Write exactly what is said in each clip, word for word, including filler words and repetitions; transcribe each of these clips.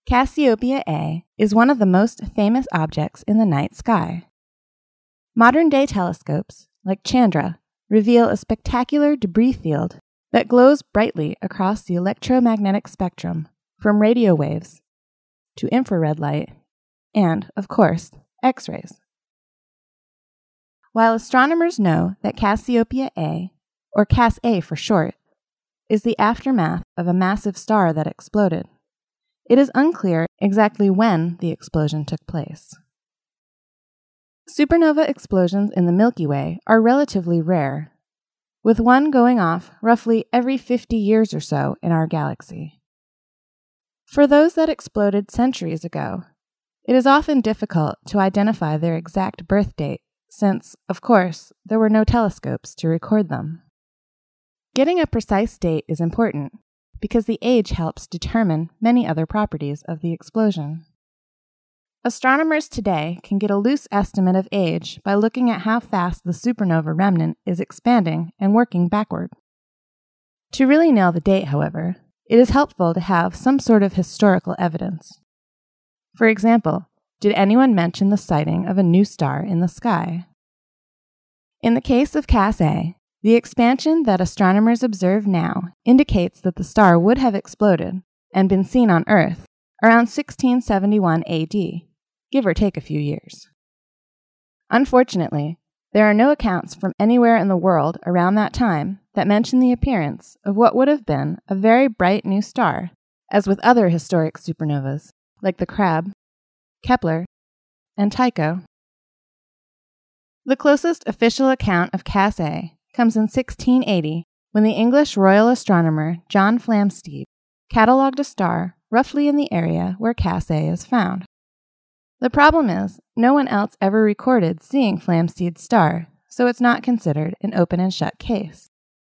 Cassiopeia A is one of the most famous objects in the night sky. Modern-day telescopes, like Chandra, reveal a spectacular debris field that glows brightly across the electromagnetic spectrum, from radio waves to infrared light and, of course, X-rays. While astronomers know that Cassiopeia A, or Cas A for short, is the aftermath of a massive star that exploded, it is unclear exactly when the explosion took place. Supernova explosions in the Milky Way are relatively rare, with one going off roughly every fifty years or so in our galaxy. For those that exploded centuries ago, it is often difficult to identify their exact birth date since, of course, there were no telescopes to record them. Getting a precise date is important because the age helps determine many other properties of the explosion. Astronomers today can get a loose estimate of age by looking at how fast the supernova remnant is expanding and working backward. To really nail the date, however, it is helpful to have some sort of historical evidence. For example, did anyone mention the sighting of a new star in the sky? In the case of Cas A, the expansion that astronomers observe now indicates that the star would have exploded and been seen on Earth around sixteen seventy-one A D, give or take a few years. Unfortunately, there are no accounts from anywhere in the world around that time that mention the appearance of what would have been a very bright new star, as with other historic supernovas, like the Crab, Kepler, and Tycho. The closest official account of Cas A comes in sixteen eighty, when the English royal astronomer John Flamsteed catalogued a star roughly in the area where Cas A is found. The problem is, no one else ever recorded seeing Flamsteed's star, so it's not considered an open and shut case.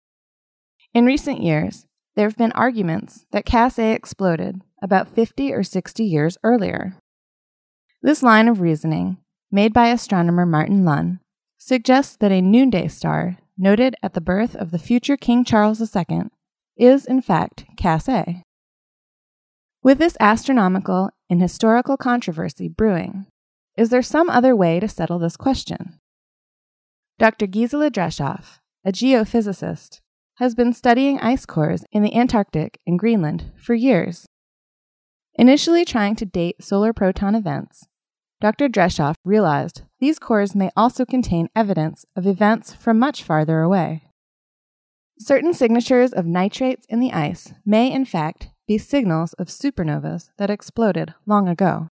In recent years, there have been arguments that Cas A exploded about fifty or sixty years earlier. This line of reasoning, made by astronomer Martin Lunn, suggests that a noonday star noted at the birth of the future King Charles the Second is, in fact, Cas A. With this astronomical and historical controversy brewing, is there some other way to settle this question? Doctor Gisela Dreshoff, a geophysicist, has been studying ice cores in the Antarctic and Greenland for years. Initially trying to date solar proton events, Doctor Dreshoff realized these cores may also contain evidence of events from much farther away. Certain signatures of nitrates in the ice may, in fact, be signals of supernovas that exploded long ago.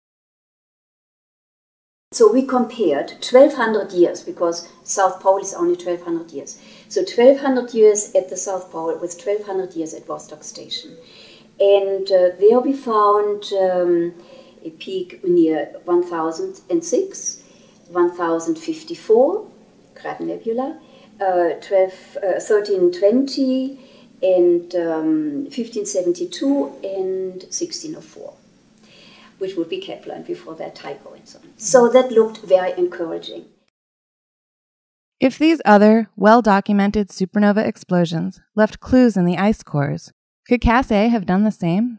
So we compared twelve hundred years, because South Pole is only twelve hundred years. So twelve hundred years at the South Pole with twelve hundred years at Vostok Station. And uh, there we found um, a peak near one thousand six, one thousand fifty-four, Crab Nebula, uh, twelve, uh, thirteen twenty, and um, fifteen seventy-two, and sixteen oh four, which would be Kepler, and before that Tycho and so on. So that looked very encouraging. If these other, well-documented supernova explosions left clues in the ice cores, could Cas A have done the same?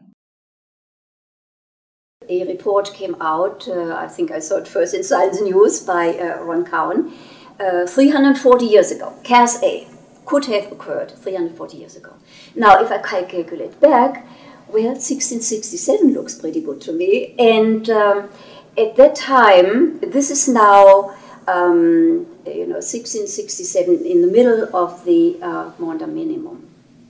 A report came out, uh, I think I saw it first in Science News by uh, Ron Cowan, uh, three hundred forty years ago. Cas A could have occurred three hundred forty years ago. Now, if I calculate back, well, sixteen sixty-seven looks pretty good to me. And um, at that time, this is now, um, you know, sixteen sixty-seven in the middle of the uh, Maunder minimum.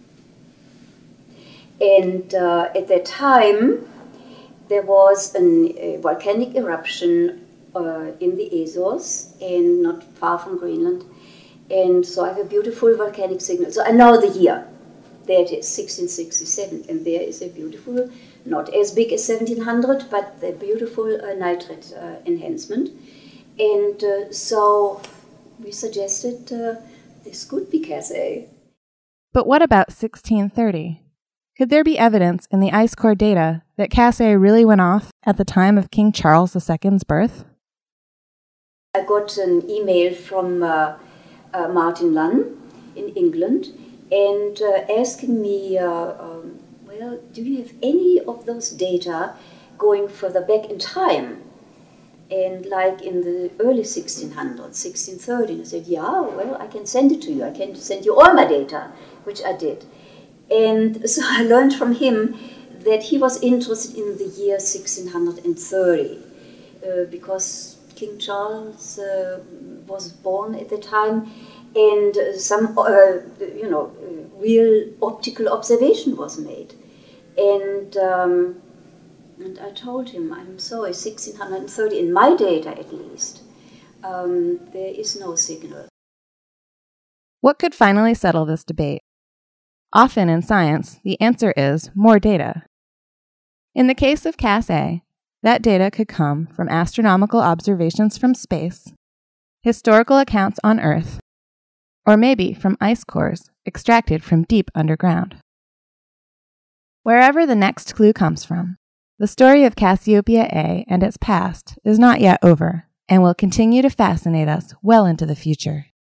And uh, at that time, there was an, a volcanic eruption uh, in the Azores and not far from Greenland. And so I have a beautiful volcanic signal. So I know the year. There it is, sixteen sixty-seven. And there is a beautiful, not as big as seventeen hundred, but a beautiful uh, nitrate uh, enhancement. And uh, so we suggested uh, this could be Cas A. But what about sixteen thirty? Could there be evidence in the ice core data that Cas A really went off at the time of King Charles the Second's birth? I got an email from uh, uh, Martin Lunn in England and uh, asking me, uh, um, well, do you have any of those data going further back in time, and like in the early sixteen hundreds, sixteen thirty, I said, yeah, well, I can send it to you. I can send you all my data, which I did. And so I learned from him that he was interested in the year sixteen thirty, uh, because King Charles uh, was born at the time, and uh, some, uh, you know, uh, real optical observation was made. And, um, and I told him, I'm sorry, sixteen thirty, in my data at least, um, there is no signal. What could finally settle this debate? Often in science, the answer is more data. In the case of Cass A, that data could come from astronomical observations from space, historical accounts on Earth, or maybe from ice cores extracted from deep underground. Wherever the next clue comes from, the story of Cassiopeia A and its past is not yet over and will continue to fascinate us well into the future.